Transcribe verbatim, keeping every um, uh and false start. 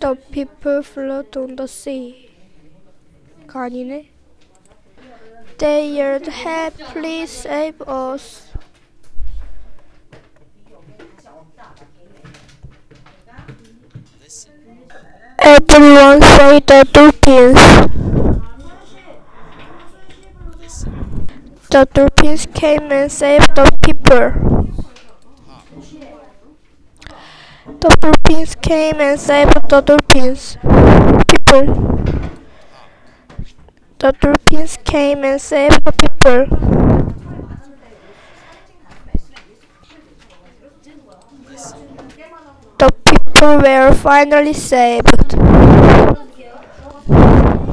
The people float on the sea. 가 아니네. They yelled, "Help! Please save us!" Everyone said the dolphins. The dolphins came and saved the people. The dolphins came and saved the dolphins. People. The dolphins came and saved the people. The people were finally saved.